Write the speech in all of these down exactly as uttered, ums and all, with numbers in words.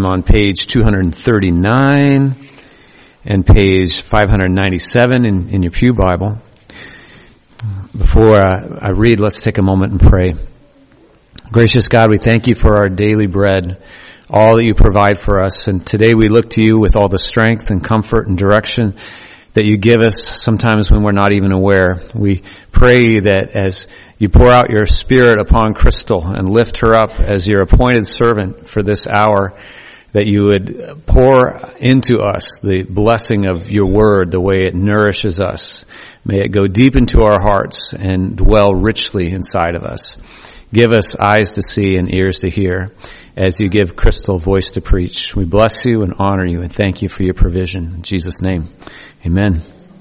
on page two thirty-nine and page five ninety-seven in, in your pew Bible. Before I, I read, let's take a moment and pray. Gracious God, we thank you for our daily bread, all that you provide for us. And today we look to you with all the strength and comfort and direction that you give us sometimes when we're not even aware. We pray that as you pour out your Spirit upon Crystal and lift her up as your appointed servant for this hour, that you would pour into us the blessing of your word, the way it nourishes us. May it go deep into our hearts and dwell richly inside of us. Give us eyes to see and ears to hear as you give Crystal voice to preach. We bless you and honor you and thank you for your provision. In Jesus' name, amen.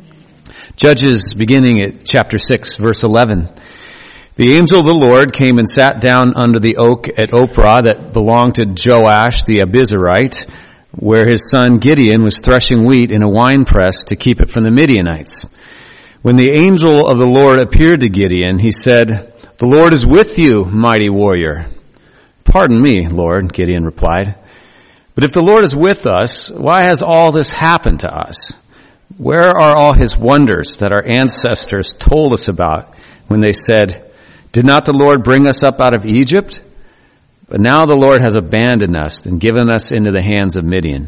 Judges beginning at chapter six, verse eleven. The angel of the Lord came and sat down under the oak at Ophrah that belonged to Joash the Abiezrite, where his son Gideon was threshing wheat in a winepress to keep it from the Midianites. When the angel of the Lord appeared to Gideon, he said, "The Lord is with you, mighty warrior." "Pardon me, Lord," Gideon replied. "But if the Lord is with us, why has all this happened to us? Where are all his wonders that our ancestors told us about when they said, 'Did not the Lord bring us up out of Egypt?' But now the Lord has abandoned us and given us into the hands of Midian."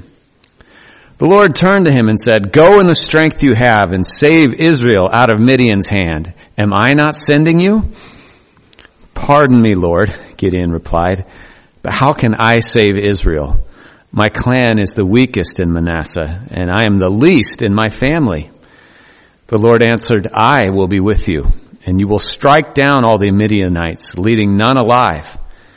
The Lord turned to him and said, "Go in the strength you have and save Israel out of Midian's hand. Am I not sending you?" "Pardon me, Lord," Gideon replied, "but how can I save Israel? My clan is the weakest in Manasseh, and I am the least in my family." The Lord answered, "I will be with you, and you will strike down all the Midianites, leaving none alive."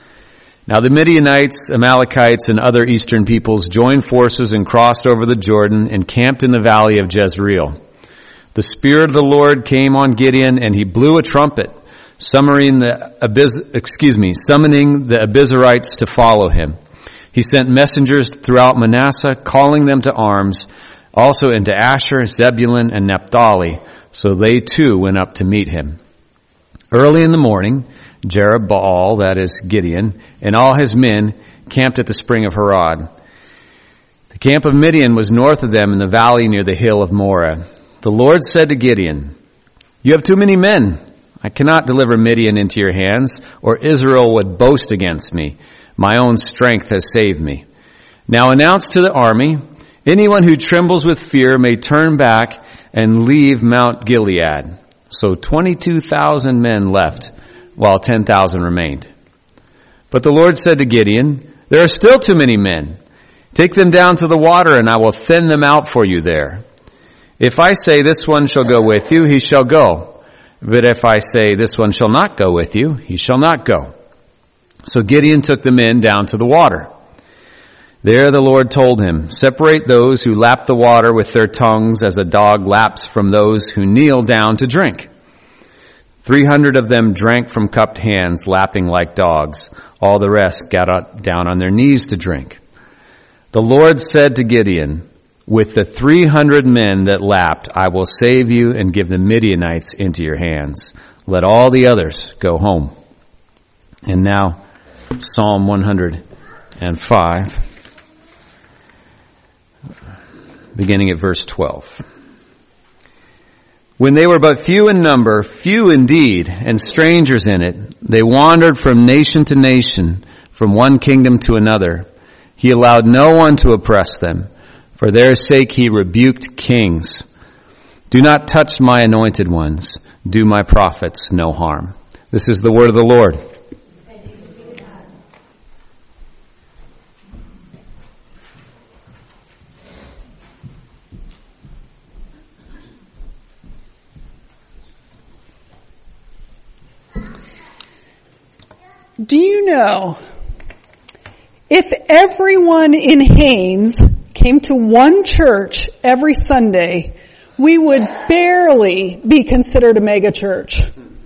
Now the Midianites, Amalekites, and other eastern peoples joined forces and crossed over the Jordan and camped in the valley of Jezreel. The Spirit of the Lord came on Gideon, and he blew a trumpet, summoning the Abiz, excuse me, summoning the Abiezrites to follow him. He sent messengers throughout Manasseh, calling them to arms, also into Asher, Zebulun, and Naphtali, so they too went up to meet him. Early in the morning, Jerubbaal, that is Gideon, and all his men camped at the spring of Harod. The camp of Midian was north of them in the valley near the hill of Moreh. The Lord said to Gideon, "You have too many men. I cannot deliver Midian into your hands, or Israel would boast against me. My own strength has saved me. Now announce to the army, anyone who trembles with fear may turn back and leave Mount Gilead." So twenty-two thousand men left, while ten thousand remained. But the Lord said to Gideon, "There are still too many men. Take them down to the water, and I will thin them out for you there. If I say, 'This one shall go with you,' he shall go. But if I say, 'This one shall not go with you,' he shall not go." So Gideon took the men down to the water. There the Lord told him, "Separate those who lap the water with their tongues as a dog laps from those who kneel down to drink." Three hundred of them drank from cupped hands, lapping like dogs. All the rest got down on their knees to drink. The Lord said to Gideon, "With the three hundred men that lapped, I will save you and give the Midianites into your hands. Let all the others go home." And now, Psalm one hundred five, beginning at verse twelve. When they were but few in number, few indeed, and strangers in it, they wandered from nation to nation, from one kingdom to another. He allowed no one to oppress them. For their sake he rebuked kings. "Do not touch my anointed ones. Do my prophets no harm." This is the word of the Lord. Do you know, if everyone in Haines came to one church every Sunday, we would barely be considered a mega church.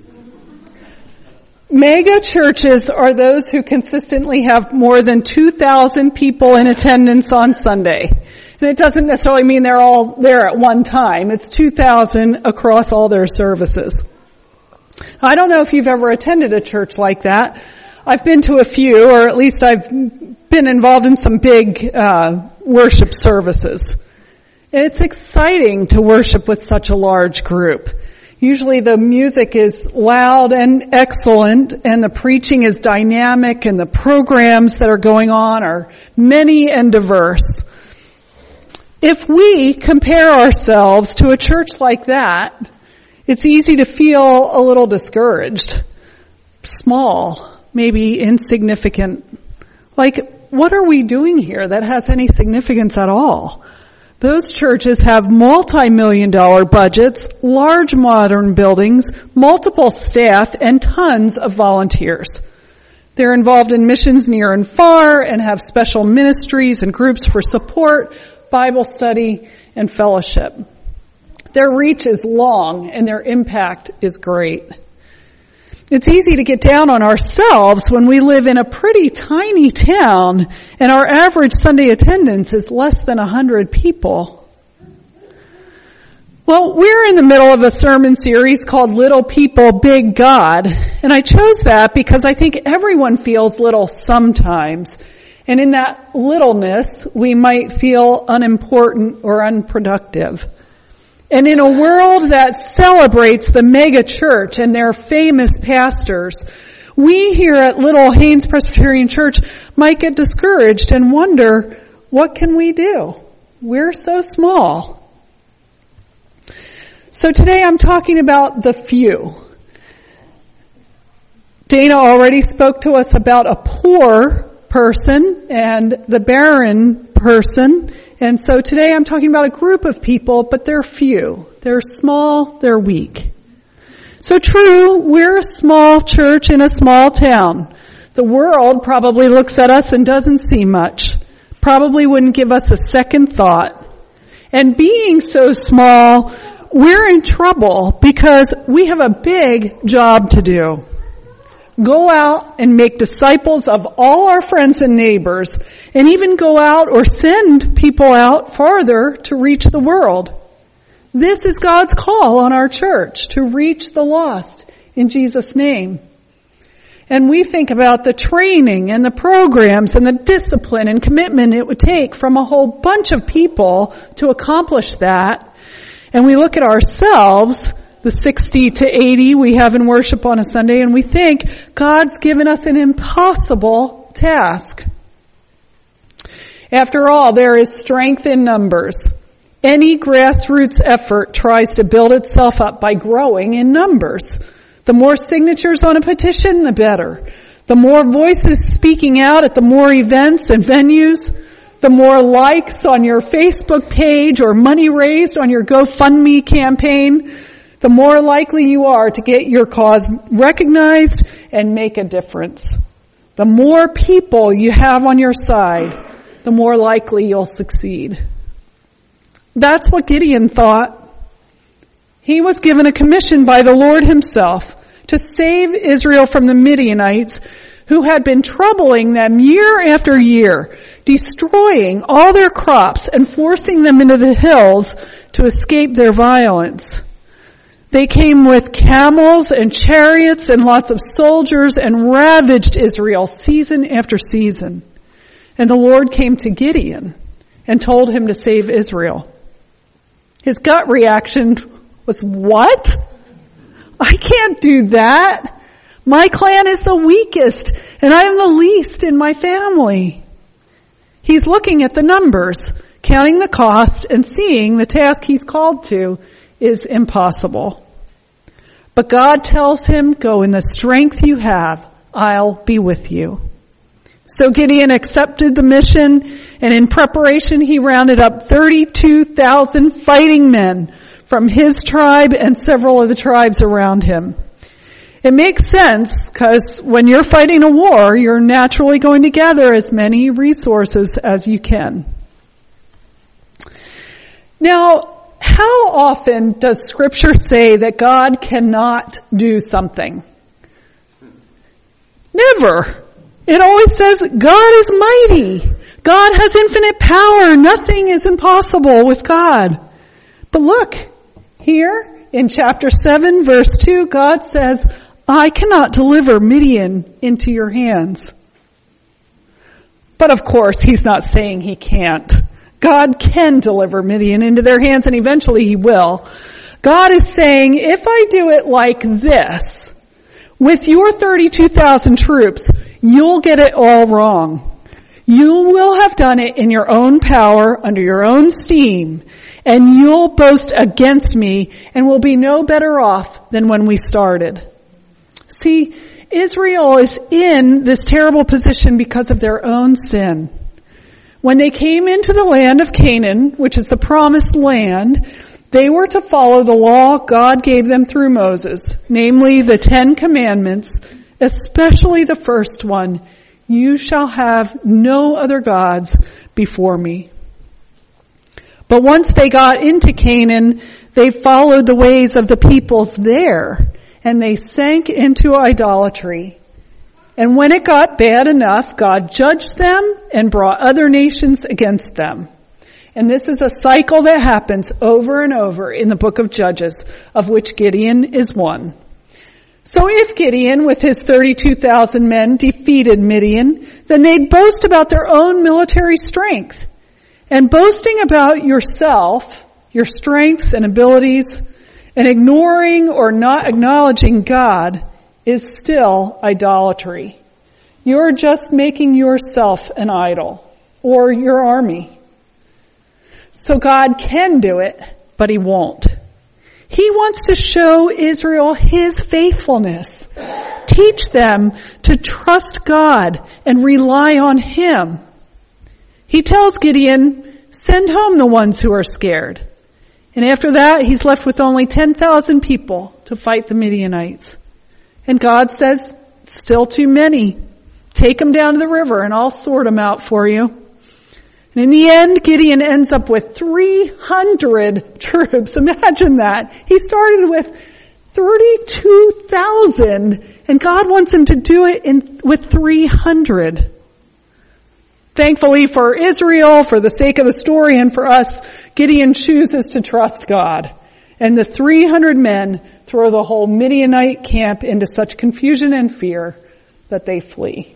Mega churches are those who consistently have more than two thousand people in attendance on Sunday. And it doesn't necessarily mean they're all there at one time. It's two thousand across all their services. I don't know if you've ever attended a church like that. I've been to a few, or at least I've been involved in some big uh, worship services. And it's exciting to worship with such a large group. Usually the music is loud and excellent, and the preaching is dynamic, and the programs that are going on are many and diverse. If we compare ourselves to a church like that, it's easy to feel a little discouraged, small, maybe insignificant. Like, what are we doing here that has any significance at all? Those churches have multi-million dollar budgets, large modern buildings, multiple staff, and tons of volunteers. They're involved in missions near and far and have special ministries and groups for support, Bible study, and fellowship. Their reach is long and their impact is great. It's easy to get down on ourselves when we live in a pretty tiny town and our average Sunday attendance is less than a hundred people. Well, we're in the middle of a sermon series called Little People, Big God, and I chose that because I think everyone feels little sometimes. And in that littleness, we might feel unimportant or unproductive. And in a world that celebrates the mega church and their famous pastors, we here at Little Haynes Presbyterian Church might get discouraged and wonder, what can we do? We're so small. So today I'm talking about the few. Dana already spoke to us about a poor person and the barren person. And so today I'm talking about a group of people, but they're few. They're small, they're weak. So true, we're a small church in a small town. The world probably looks at us and doesn't see much. Probably wouldn't give us a second thought. And being so small, we're in trouble because we have a big job to do. Go out and make disciples of all our friends and neighbors, and even go out or send people out farther to reach the world. This is God's call on our church, to reach the lost in Jesus' name. And we think about the training and the programs and the discipline and commitment it would take from a whole bunch of people to accomplish that. And we look at ourselves, the sixty to eighty we have in worship on a Sunday, and we think God's given us an impossible task. After all, there is strength in numbers. Any grassroots effort tries to build itself up by growing in numbers. The more signatures on a petition, the better. The more voices speaking out at the more events and venues, the more likes on your Facebook page or money raised on your GoFundMe campaign, the more likely you are to get your cause recognized and make a difference. The more people you have on your side, the more likely you'll succeed. That's what Gideon thought. He was given a commission by the Lord himself to save Israel from the Midianites, who had been troubling them year after year, destroying all their crops and forcing them into the hills to escape their violence. They came with camels and chariots and lots of soldiers and ravaged Israel season after season. And the Lord came to Gideon and told him to save Israel. His gut reaction was, what? I can't do that. My clan is the weakest, and I am the least in my family. He's looking at the numbers, counting the cost, and seeing the task he's called to is impossible. But God tells him, go in the strength you have, I'll be with you. So Gideon accepted the mission, and in preparation he rounded up thirty-two thousand fighting men from his tribe and several of the tribes around him. It makes sense, because when you're fighting a war, you're naturally going to gather as many resources as you can. Now, how often does Scripture say that God cannot do something? Never. It always says God is mighty. God has infinite power. Nothing is impossible with God. But look, here in chapter seven, verse two, God says, I cannot deliver Midian into your hands. But of course, he's not saying he can't. God can deliver Midian into their hands, and eventually he will. God is saying, if I do it like this, with your thirty-two thousand troops, you'll get it all wrong. You will have done it in your own power, under your own steam, and you'll boast against me and will be no better off than when we started. See, Israel is in this terrible position because of their own sin. When they came into the land of Canaan, which is the promised land, they were to follow the law God gave them through Moses, namely the Ten Commandments, especially the first one, you shall have no other gods before me. But once they got into Canaan, they followed the ways of the peoples there, and they sank into idolatry. And when it got bad enough, God judged them and brought other nations against them. And this is a cycle that happens over and over in the book of Judges, of which Gideon is one. So if Gideon, with his thirty-two thousand men, defeated Midian, then they'd boast about their own military strength. And boasting about yourself, your strengths and abilities, and ignoring or not acknowledging God is still idolatry. You're just making yourself an idol, or your army. So God can do it, but he won't. He wants to show Israel his faithfulness. Teach them to trust God and rely on him. He tells Gideon, send home the ones who are scared. And after that, he's left with only ten thousand people to fight the Midianites. And God says, still too many. Take them down to the river and I'll sort them out for you. And in the end, Gideon ends up with three hundred troops. Imagine that. He started with thirty-two thousand, and God wants him to do it in, with three hundred. Thankfully for Israel, for the sake of the story, and for us, Gideon chooses to trust God. And the three hundred men throw the whole Midianite camp into such confusion and fear that they flee.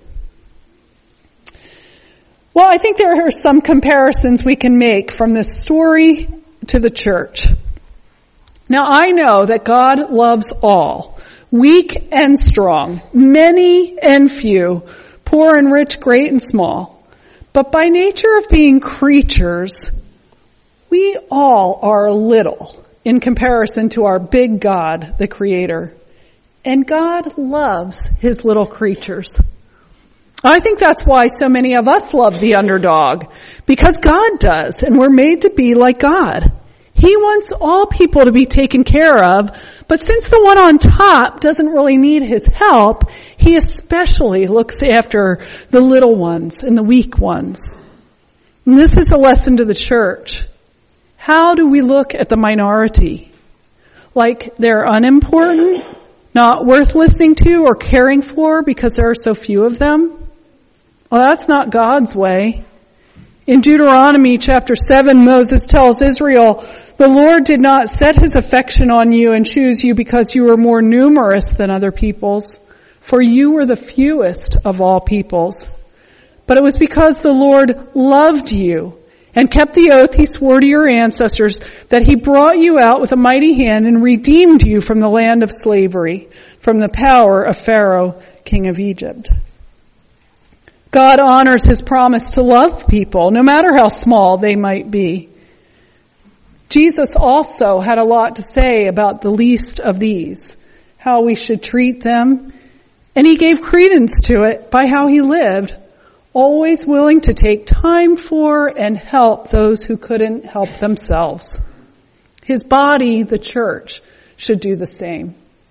Well, I think there are some comparisons we can make from this story to the church. Now, I know that God loves all, weak and strong, many and few, poor and rich, great and small. But by nature of being creatures, we all are little in comparison to our big God, the Creator. And God loves his little creatures. I think that's why so many of us love the underdog, because God does, and we're made to be like God. He wants all people to be taken care of, but since the one on top doesn't really need his help, he especially looks after the little ones and the weak ones. And this is a lesson to the church. How do we look at the minority? Like they're unimportant, not worth listening to or caring for because there are so few of them? Well, that's not God's way. In Deuteronomy chapter seven, Moses tells Israel, the Lord did not set his affection on you and choose you because you were more numerous than other peoples, for you were the fewest of all peoples. But it was because the Lord loved you and kept the oath he swore to your ancestors that he brought you out with a mighty hand and redeemed you from the land of slavery, from the power of Pharaoh, king of Egypt. God honors his promise to love people, no matter how small they might be. Jesus also had a lot to say about the least of these, how we should treat them, and he gave credence to it by how he lived, always willing to take time for and help those who couldn't help themselves. His body, the church, should do the same.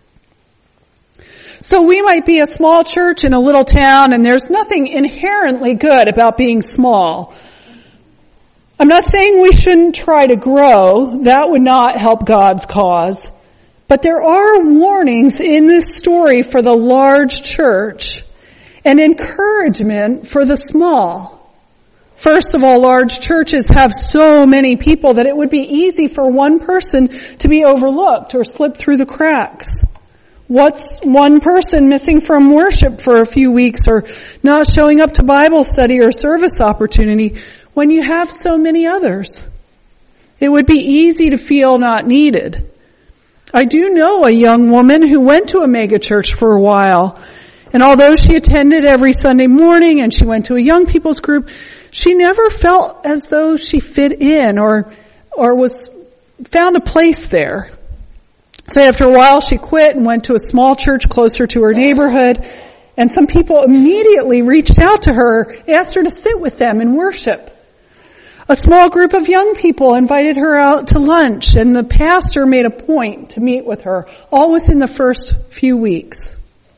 So we might be a small church in a little town, and there's nothing inherently good about being small. I'm not saying we shouldn't try to grow. That would not help God's cause. But there are warnings in this story for the large church and encouragement for the small. First of all, large churches have so many people that it would be easy for one person to be overlooked or slip through the cracks. What's one person missing from worship for a few weeks or not showing up to Bible study or service opportunity when you have so many others? It would be easy to feel not needed. I do know a young woman who went to a mega church for a while, and although she attended every Sunday morning and she went to a young people's group, she never felt as though she fit in or or was found a place there. So after a while she quit and went to a small church closer to her neighborhood, and some people immediately reached out to her, asked her to sit with them and worship. A small group of young people invited her out to lunch, and the pastor made a point to meet with her, all within the first few weeks.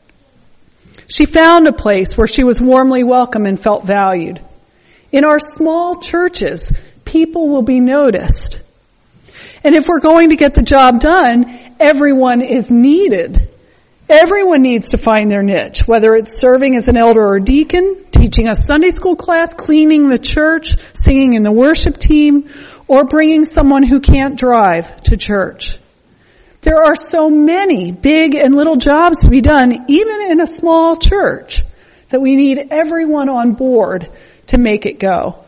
She found a place where she was warmly welcome and felt valued. In our small churches, people will be noticed. And if we're going to get the job done, everyone is needed. Everyone needs to find their niche, whether it's serving as an elder or deacon, teaching a Sunday school class, cleaning the church, singing in the worship team, or bringing someone who can't drive to church. There are so many big and little jobs to be done, even in a small church, that we need everyone on board to make it go.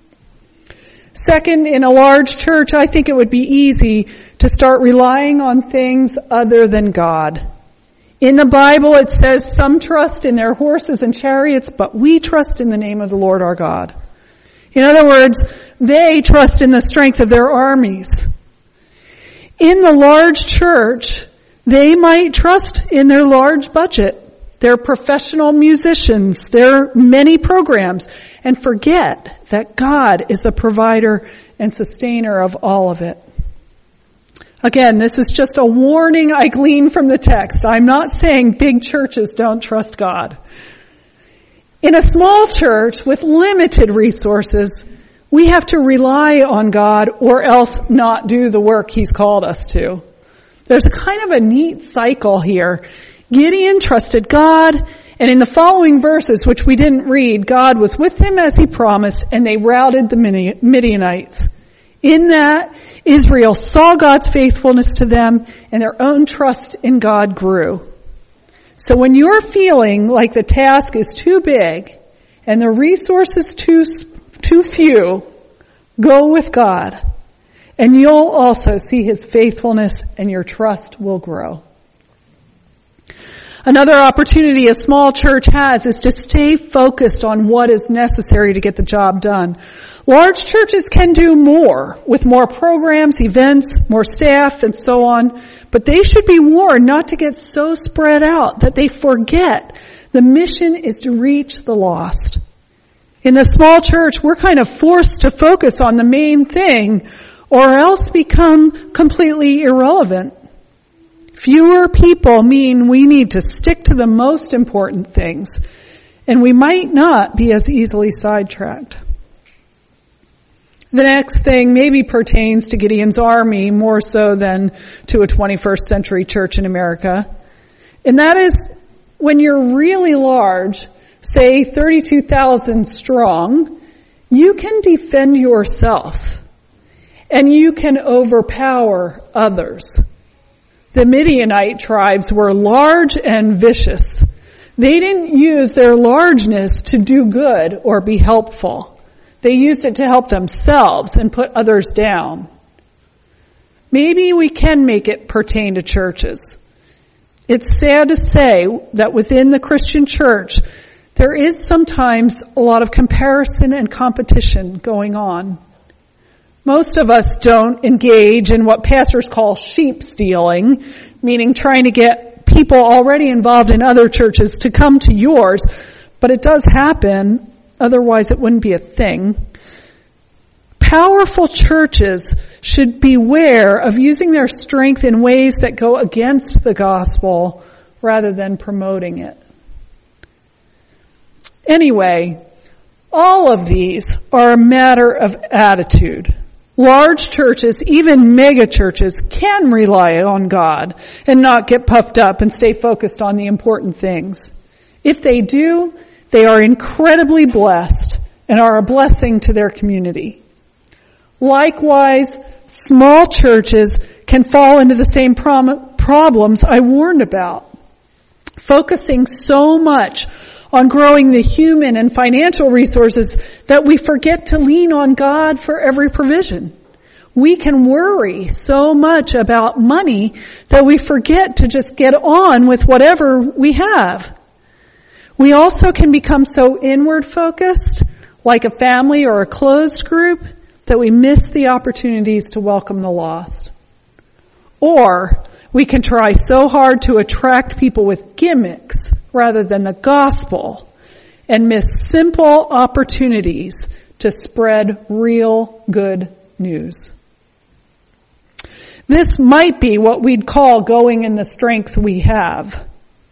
Second, in a large church, I think it would be easy to start relying on things other than God. In the Bible, it says some trust in their horses and chariots, but we trust in the name of the Lord our God. In other words, they trust in the strength of their armies. In the large church, they might trust in their large budget, their professional musicians, their many programs, and forget that God is the provider and sustainer of all of it. Again, this is just a warning I glean from the text. I'm not saying big churches don't trust God. In a small church with limited resources, we have to rely on God or else not do the work He's called us to. There's a kind of a neat cycle here. Gideon trusted God, and in the following verses, which we didn't read, God was with him as He promised, and they routed the Midianites. In that, Israel saw God's faithfulness to them, and their own trust in God grew. So when you're feeling like the task is too big and the resources too too few, go with God, and you'll also see His faithfulness, and your trust will grow. Another opportunity a small church has is to stay focused on what is necessary to get the job done. Large churches can do more with more programs, events, more staff, and so on, but they should be warned not to get so spread out that they forget the mission is to reach the lost. In the small church, we're kind of forced to focus on the main thing or else become completely irrelevant. Fewer people mean we need to stick to the most important things, and we might not be as easily sidetracked. The next thing maybe pertains to Gideon's army more so than to a twenty-first century church in America, and that is when you're really large, say thirty-two thousand strong, you can defend yourself, and you can overpower others. The Midianite tribes were large and vicious. They didn't use their largeness to do good or be helpful. They used it to help themselves and put others down. Maybe we can make it pertain to churches. It's sad to say that within the Christian church, there is sometimes a lot of comparison and competition going on. Most of us don't engage in what pastors call sheep stealing, meaning trying to get people already involved in other churches to come to yours, but it does happen, otherwise it wouldn't be a thing. Powerful churches should beware of using their strength in ways that go against the gospel rather than promoting it. Anyway, all of these are a matter of attitude. Large churches, even mega churches, can rely on God and not get puffed up and stay focused on the important things. If they do, they are incredibly blessed and are a blessing to their community. Likewise, small churches can fall into the same prom- problems I warned about. focusing so much on growing the human and financial resources that we forget to lean on God for every provision. We can worry so much about money that we forget to just get on with whatever we have. We also can become so inward focused, like a family or a closed group, that we miss the opportunities to welcome the lost. Or we can try so hard to attract people with gimmicks rather than the gospel and miss simple opportunities to spread real good news. This might be what we'd call going in the strength we have.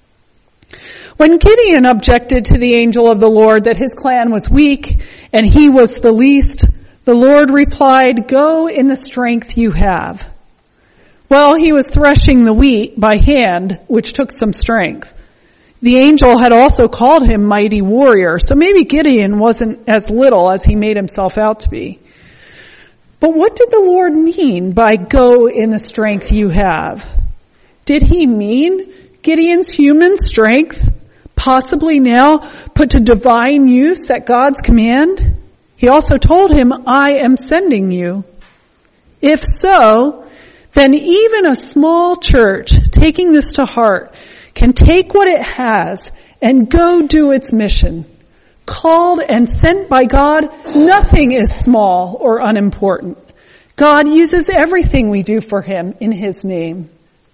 When Gideon objected to the angel of the Lord that his clan was weak and he was the least, the Lord replied, "Go in the strength you have." Well, he was threshing the wheat by hand, which took some strength. The angel had also called him mighty warrior, so maybe Gideon wasn't as little as he made himself out to be. But what did the Lord mean by go in the strength you have? Did he mean Gideon's human strength, possibly now put to divine use at God's command? He also told him, "I am sending you." If so, then even a small church taking this to heart can take what it has and go do its mission. Called and sent by God, nothing is small or unimportant. God uses everything we do for him in his name.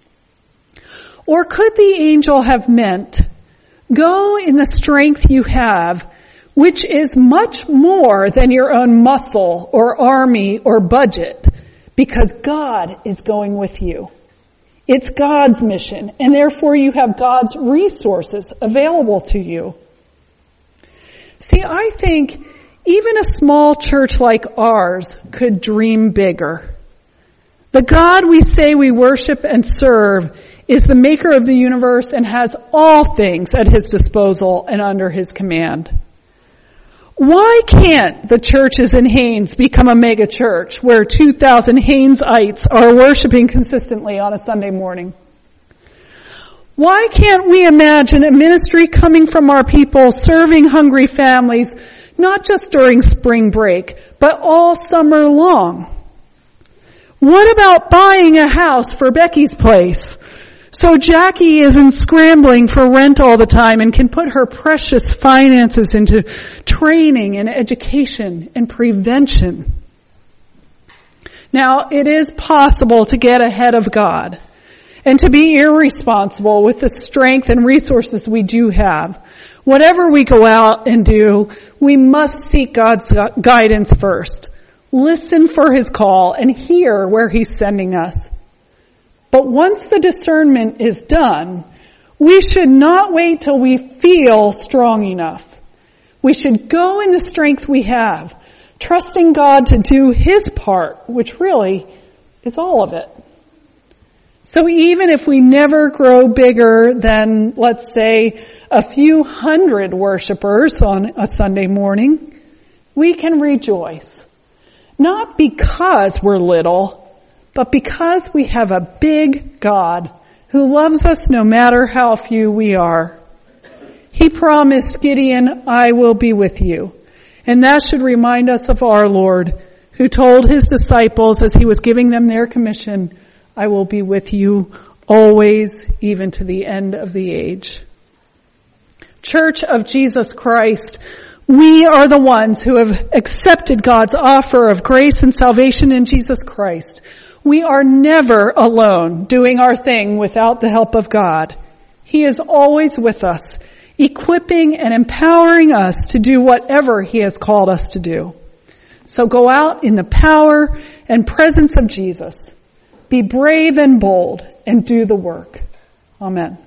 Or could the angel have meant, go in the strength you have, which is much more than your own muscle or army or budget, because God is going with you. It's God's mission, and therefore you have God's resources available to you. See, I think even a small church like ours could dream bigger. The God we say we worship and serve is the maker of the universe and has all things at his disposal and under his command. Why can't the churches in Haines become a mega church where two thousand Hainesites are worshiping consistently on a Sunday morning? Why can't we imagine a ministry coming from our people serving hungry families, not just during spring break, but all summer long? What about buying a house for Becky's place so Jackie isn't scrambling for rent all the time and can put her precious finances into training and education and prevention? Now, it is possible to get ahead of God and to be irresponsible with the strength and resources we do have. Whatever we go out and do, we must seek God's guidance first. Listen for his call and hear where he's sending us. But once the discernment is done, we should not wait till we feel strong enough. We should go in the strength we have, trusting God to do his part, which really is all of it. So even if we never grow bigger than, let's say, a few hundred worshipers on a Sunday morning, we can rejoice. Not because we're little, but because we have a big God who loves us no matter how few we are. He promised Gideon, "I will be with you." And that should remind us of our Lord, who told his disciples as he was giving them their commission, "I will be with you always, even to the end of the age." Church of Jesus Christ, we are the ones who have accepted God's offer of grace and salvation in Jesus Christ. We are never alone doing our thing without the help of God. He is always with us, equipping and empowering us to do whatever he has called us to do. So go out in the power and presence of Jesus. Be brave and bold and do the work. Amen.